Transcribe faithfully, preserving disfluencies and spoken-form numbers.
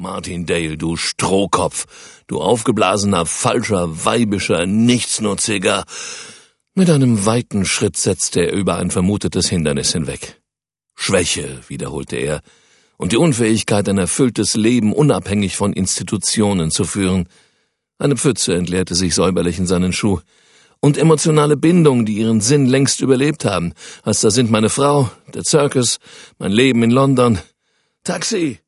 Martin Dale, du Strohkopf, du aufgeblasener, falscher, weibischer Nichtsnutziger. Mit einem weiten Schritt setzte er über ein vermutetes Hindernis hinweg. Schwäche, wiederholte er, und die Unfähigkeit, ein erfülltes Leben unabhängig von Institutionen zu führen. Eine Pfütze entleerte sich säuberlich in seinen Schuh. Und emotionale Bindungen, die ihren Sinn längst überlebt haben. Als da sind meine Frau, der Zirkus, mein Leben in London. Taxi!